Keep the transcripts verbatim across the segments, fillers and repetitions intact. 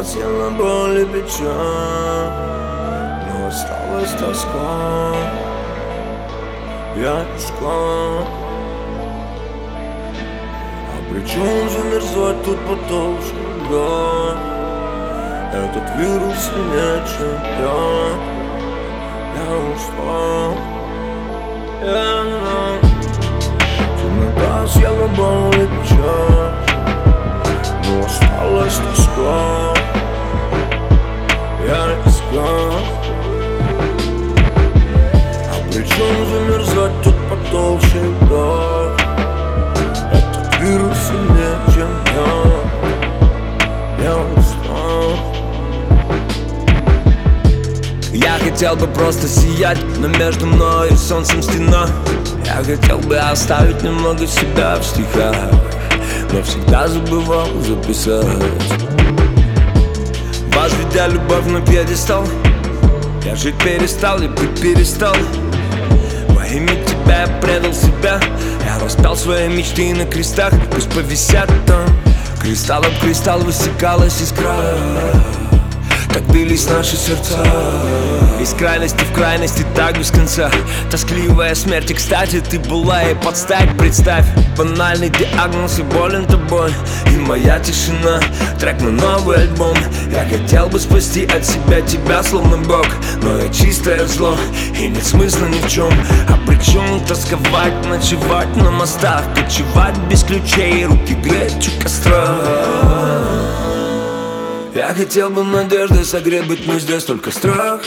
съела боль и печаль, но осталась тоска. Я искал. А при чем замерзать тут потолще, да? Этот вирус сильнее, чем я. Я устал. Yeah. Темнота съела боль и печаль, но осталась тоска. Я искал. А при чем замерзать тут потолще, да? Этот вирус сильнее, чем я. Я устал. Я хотел бы просто сиять, но между мной и солнцем стена. Я хотел бы оставить немного себя в стихах, но всегда забывал записать. Возведя любовь на пьедестал, я жить перестал и быть перестал. Во имя тебя я предал себя. Я распял свои мечты на крестах, пусть повисят там. Кристалл об кристалл высекалась искра. Так бились наши сердца. Из крайности в крайности, так без конца. Тоскливая смерть, и кстати, ты была и подстать. Представь, банальный диагноз и болен тобой. И моя тишина, трек на новый альбом. Я хотел бы спасти от себя тебя, словно Бог, но я чистое зло, и нет смысла ни в чем. А при чем тосковать, ночевать на мостах, кочевать без ключей, руки греть у костра. Я хотел бы надеждой согреть, быть мы здесь, только страх.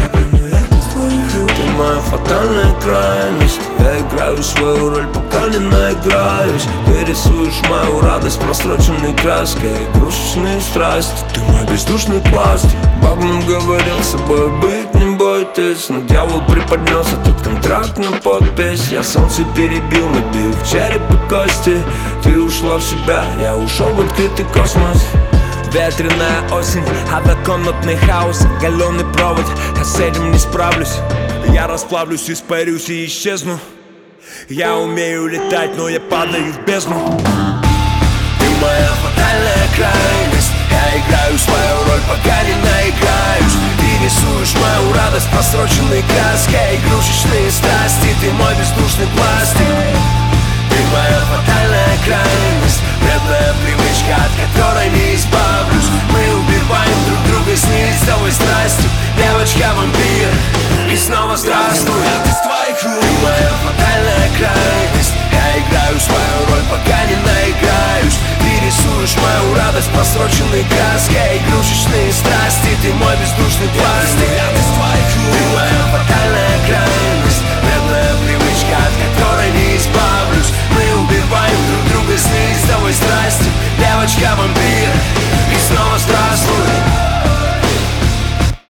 Ты моя фатальная крайность. Я играю свою роль, пока не наиграюсь. Ты рисуешь мою радость просроченной краской, игрушечные страсти. Ты мой бездушный пластик. Бог нам говорил, с собой быть не бойтесь, но дьявол преподнес этот контракт на подпись. Я солнце перебил, набил в череп и кости. Ты ушла в себя, я ушел в открытый космос. Ветреная осень, однокомнатный хаос, оголенный провод. Я с этим не справлюсь. Я расплавлюсь, испарюсь и исчезну. Я умею летать, но я падаю в бездну. Ты моя фатальная крайность. Я играю свою роль, пока не наиграюсь. Ты рисуешь мою радость просроченной краской, игрушечные страсти. Ты мой бездушный пластик. Ты моя фатальная крайность. Вредная привычка, от которой не избавлюсь. Мы убиваем друг друга с неистовой страстью. Девочка-вампир, и снова здравствуй. Ты моя фатальная крайность. Я играю свою роль, пока не наиграюсь. Ты рисуешь мою радость просроченной краской, игрушечные страсти. Ты мой бездушный пластик. Ты моя фатальная крайность. Вредная привычка, от которой не избавлюсь. Мы убиваем друг друга с неистовой страстью. Девочка-вампир.